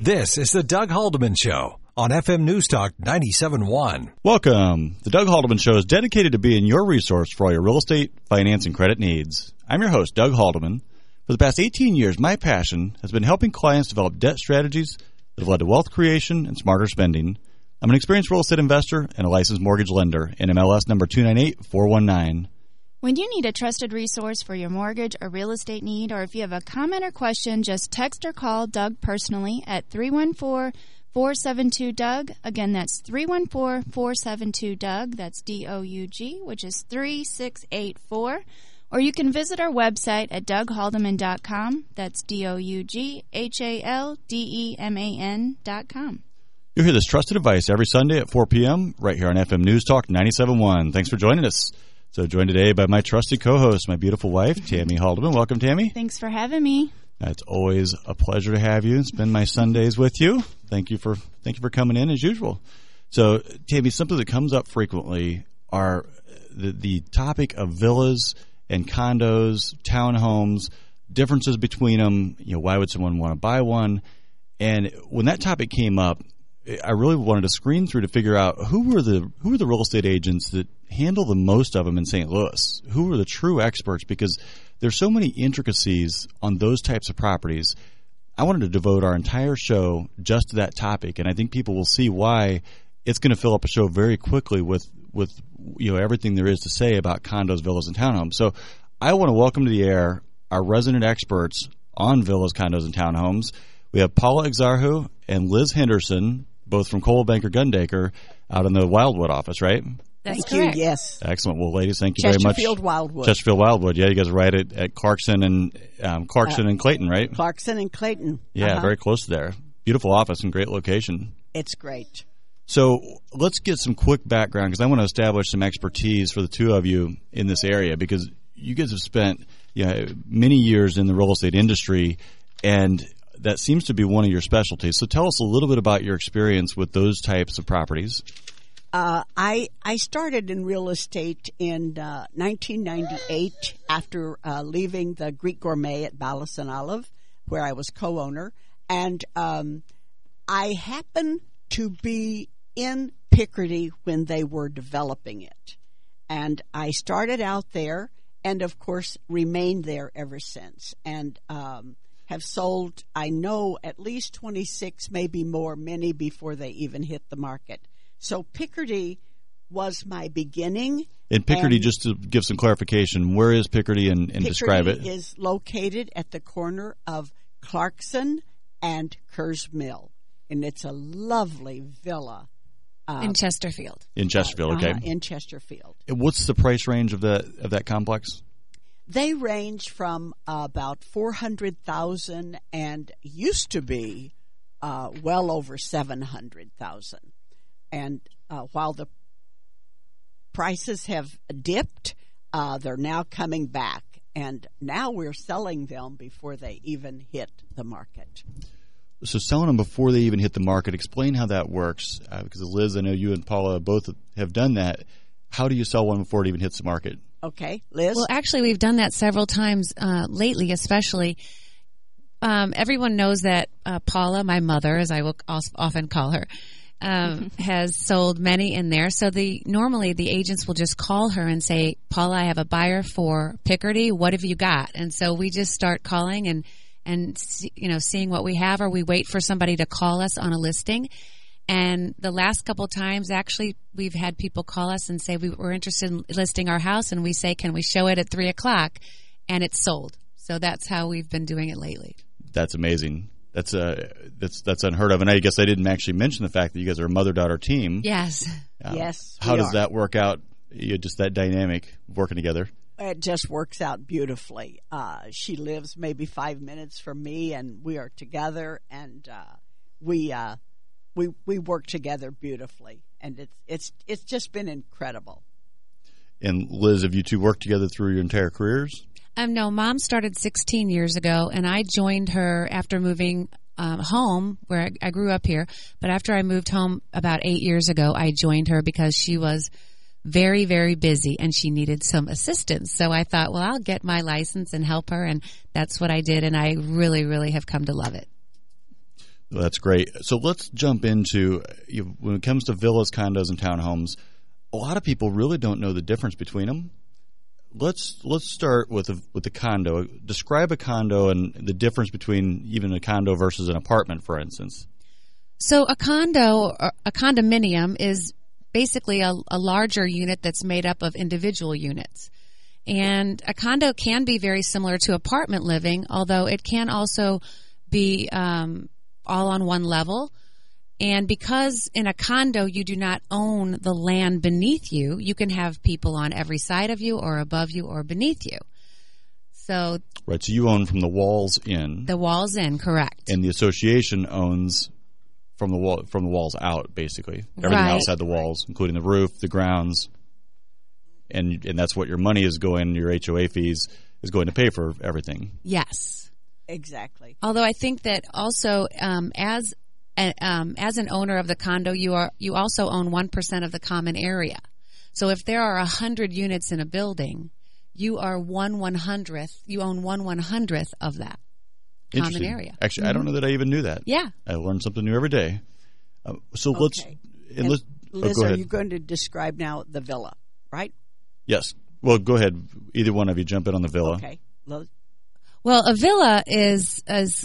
This is the Doug Haldeman Show on FM News Talk 97.1. Welcome. The Doug Haldeman Show is dedicated to being your resource for all your real estate, finance, and credit needs. I'm your host, Doug Haldeman. For the past 18 years, my passion has been helping clients develop debt strategies that have led to wealth creation and smarter spending. I'm an experienced real estate investor and a licensed mortgage lender in MLS number 298419. When you need a trusted resource for your mortgage or real estate need, or if you have a comment or question, just text or call Doug personally at 314-472-DOUG. Again, that's 314-472-DOUG. That's D-O-U-G, which is 3684. Or you can visit our website at DougHaldeman.com. That's DOUGHALDEMAN.com. You'll hear this trusted advice every Sunday at 4 p.m. right here on FM News Talk 97.1. Thanks for joining us. So joined today by my trusted co-host, my beautiful wife, Tammy Haldeman. Welcome, Tammy. Thanks for having me. It's always a pleasure to have you and spend my Sundays with you. Thank you for coming in as usual. So, Tammy, something that comes up frequently are the topic of villas and condos, townhomes, differences between them. You know, why would someone want to buy one? And when that topic came up, I really wanted to screen through to figure out who were the real estate agents that handle the most of them in St. Louis. Who are the true experts? Because there's so many intricacies on those types of properties. I wanted to devote our entire show just to that topic, and I think people will see why it's going to fill up a show very quickly with everything there is to say about condos, villas, and townhomes. So I want to welcome to the air our resident experts on villas, condos, and townhomes. We have Paula Exarhu and Liz Henderson, both from Coldwell Banker Gundaker, out in the Wildwood office, right? That's correct. You, yes. Excellent. Well, ladies, thank you very much. Chesterfield Wildwood. Chesterfield Wildwood. Yeah, you guys are right at Clarkson and and Clayton, right? Clarkson and Clayton. Yeah, very close there. Beautiful office and great location. It's great. So let's get some quick background because I want to establish some expertise for the two of you in this area because you guys have spent many years in the real estate industry, and that seems to be one of your specialties. So tell us a little bit about your experience with those types of properties. I started in real estate in 1998 after leaving the Greek Gourmet at Ballas and Olive, where I was co-owner. And I happened to be in Picardy when they were developing it. And I started out there and, of course, remained there ever since. And have sold, I know, at least 26, maybe more, many before they even hit the market. So Picardy was my beginning. And Picardy, just to give some clarification, where is Picardy and describe it? Picardy is located at the corner of Clarkson and Kerrs Mill. And it's a lovely villa. In Chesterfield. In Chesterfield, okay. In Chesterfield. And what's the price range of that complex? They range from about $400,000 and used to be well over $700,000. And while the prices have dipped, they're now coming back. And now we're selling them before they even hit the market. So selling them before they even hit the market, explain how that works. Because Liz, I know you and Paula both have done that. How do you sell one before it even hits the market? Okay, Liz? Well, actually, we've done that several times lately, especially. Everyone knows that Paula, my mother, as I will often call her, has sold many in there. So normally the agents will just call her and say, Paula, I have a buyer for Picardy. What have you got? And so we just start calling and seeing what we have, or we wait for somebody to call us on a listing. And the last couple times, actually, we've had people call us and say we're interested in listing our house, and we say, can we show it at 3 o'clock? And it's sold. So that's how we've been doing it lately. That's amazing. That's unheard of. And I guess I didn't actually mention the fact that you guys are a mother-daughter team. Yes. Yes. How does that work out, just that dynamic of working together? It just works out beautifully. She lives maybe 5 minutes from me, and we are together, and we work together beautifully, and it's just been incredible. And Liz, have you two worked together through your entire careers? No, Mom started 16 years ago, and I joined her after moving home, where I grew up here. But after I moved home about 8 years ago, I joined her because she was very, very busy, and she needed some assistance. So I thought, well, I'll get my license and help her, and that's what I did, and I really, really have come to love it. Well, that's great. So let's jump into, when it comes to villas, condos, and townhomes, a lot of people really don't know the difference between them. Let's start with the condo. Describe a condo and the difference between even a condo versus an apartment, for instance. So a condominium is basically a larger unit that's made up of individual units. And a condo can be very similar to apartment living, although it can also be all on one level. And because in a condo you do not own the land beneath you, you can have people on every side of you or above you or beneath you. So right, so you own from the walls in. The walls in, correct. And the association owns from the walls out, basically. Everything Right. outside the walls, including the roof, the grounds. And that's what your money is going, your HOA fees is going to pay for everything. Yes. Exactly. Although I think that also as an owner of the condo, you also own 1% of the common area. So if there are 100 units in a building, you are 1/100th. You own 1/100th of that common Interesting. area. Actually, I don't know that I even knew that. Yeah. I learn something new every day. So Okay. And let's Liz, go are ahead. you going to describe now the villa, right? Yes. Well, go ahead. Either one of you jump in on the villa. Okay. Liz? Well, a villa is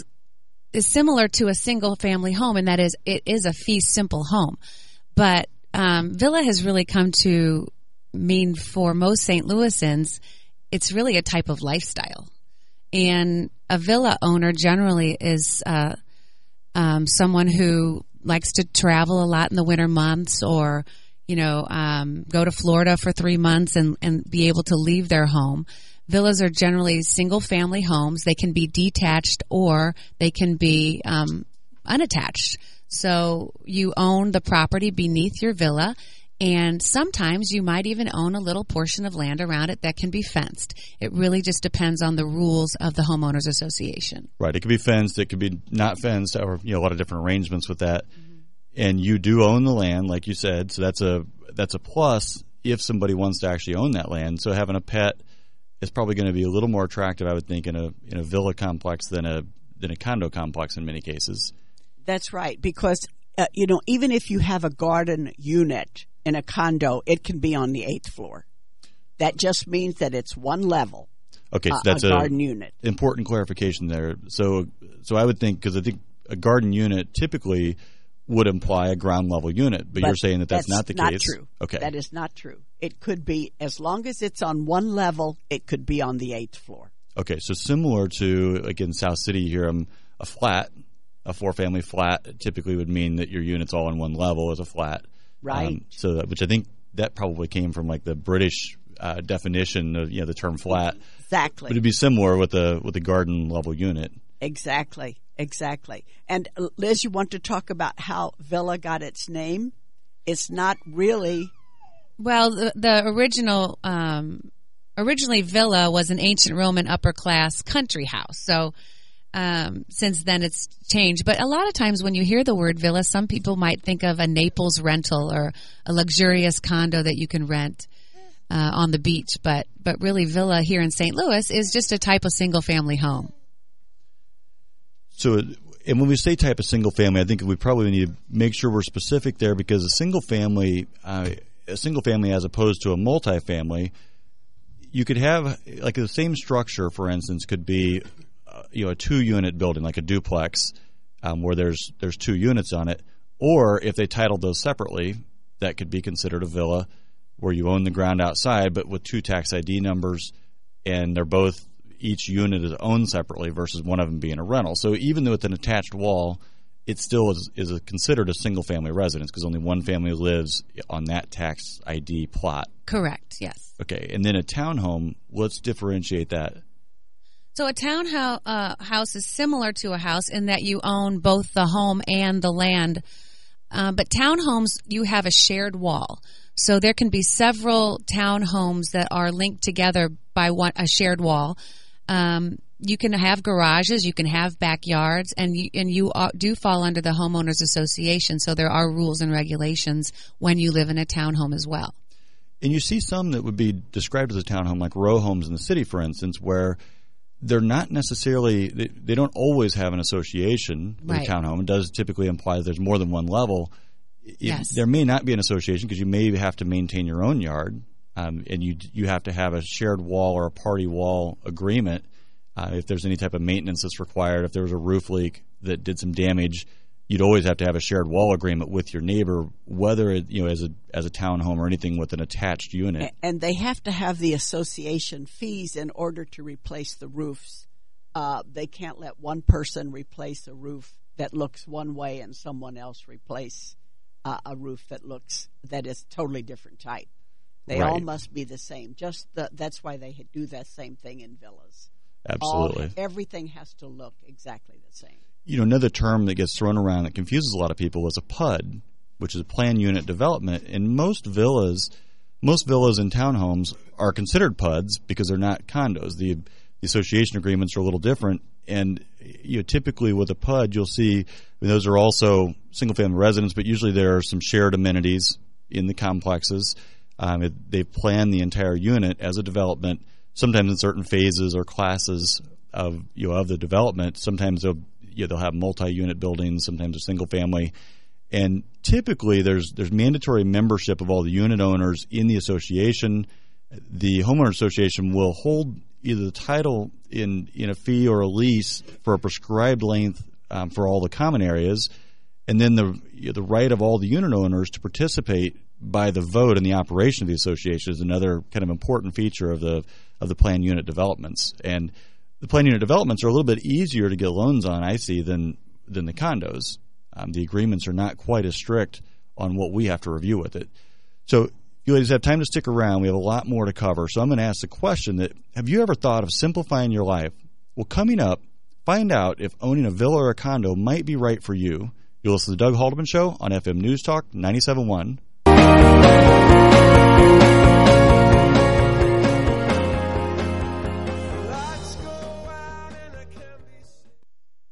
similar to a single family home, and that is it is a fee simple home. But villa has really come to mean for most St. Louisans, it's really a type of lifestyle. And a villa owner generally is someone who likes to travel a lot in the winter months, or go to Florida for 3 months and be able to leave their home. Villas are generally single-family homes. They can be detached or they can be unattached. So you own the property beneath your villa, and sometimes you might even own a little portion of land around it that can be fenced. It really just depends on the rules of the homeowners association. Right. It could be fenced. It could be not fenced, or a lot of different arrangements with that. Mm-hmm. And you do own the land, like you said. So that's a plus if somebody wants to actually own that land. So having a pet is probably going to be a little more attractive, I would think, in a villa complex than a condo complex in many cases. That's right, because even if you have a garden unit in a condo, it can be on the 8th floor. That just means that it's one level. Okay, so that's a garden unit. Important clarification there. So I would think, because I think a garden unit typically would imply a ground level unit, but you're saying that that's not the case. That's not true. Okay, that is not true. It could be, as long as it's on one level, it could be on the 8th floor. Okay, so similar to, like in South City here, a flat, a 4-family flat typically would mean that your unit's all on one level as a flat. Right. Which I think that probably came from like the British definition of the term flat. Exactly. But it'd be similar with a garden level unit. Exactly. And Liz, you want to talk about how villa got its name? It's not really. Well, the originally villa was an ancient Roman upper class country house. So since then it's changed. But a lot of times when you hear the word villa, some people might think of a Naples rental or a luxurious condo that you can rent on the beach. But really villa here in St. Louis is just a type of single family home. So, and when we say type of single family, I think we probably need to make sure we're specific there, because a single family as opposed to a multifamily, you could have like the same structure, for instance, could be a 2-unit building like a duplex where there's 2 units on it, or if they titled those separately, that could be considered a villa where you own the ground outside but with 2 tax ID numbers, and they're both, each unit is owned separately versus one of them being a rental. So even though it's an attached wall, it still is considered a single-family residence because only one family lives on that tax ID plot. Correct, yes. Okay, and then a townhome, let's differentiate that. So a townhouse is similar to a house in that you own both the home and the land. But townhomes, you have a shared wall. So there can be several townhomes that are linked together by a shared wall. You can have garages, you can have backyards, and you do fall under the homeowners association. So there are rules and regulations when you live in a townhome as well. And you see some that would be described as a townhome, like row homes in the city, for instance, where they're not necessarily, they don't always have an association with Right. a townhome. It does typically imply that there's more than one level. Yes. There may not be an association because you may have to maintain your own yard, and you have to have a shared wall or a party wall agreement if there's any type of maintenance that's required. If there was a roof leak that did some damage, you'd always have to have a shared wall agreement with your neighbor, whether it, as a townhome or anything with an attached unit. And they have to have the association fees in order to replace the roofs. They can't let one person replace a roof that looks one way and someone else replace a roof that is totally different type. They all Right. must be the same. That's why they do that same thing in villas. Absolutely. Everything has to look exactly the same. Another term that gets thrown around that confuses a lot of people is a PUD, which is a planned unit development. And most villas and townhomes are considered PUDs because they're not condos. The association agreements are a little different. And typically with a PUD, you'll see those are also single-family residents, but usually there are some shared amenities in the complexes. They've planned the entire unit as a development, sometimes in certain phases or classes of the development. Sometimes they'll have multi-unit buildings, sometimes a single family. And typically there's mandatory membership of all the unit owners in the association. The homeowner association will hold either the title in a fee or a lease for a prescribed length for all the common areas, and then the right of all the unit owners to participate by the vote in the operation of the association is another kind of important feature of the planned unit developments. And the planned unit developments are a little bit easier to get loans on, I see, than the condos. The agreements are not quite as strict on what we have to review with it. So you ladies have time to stick around. We have a lot more to cover. So I'm going to ask the question that, have you ever thought of simplifying your life? Well, coming up, find out if owning a villa or a condo might be right for you. You'll listen to the Doug Haldeman Show on FM News Talk 97.1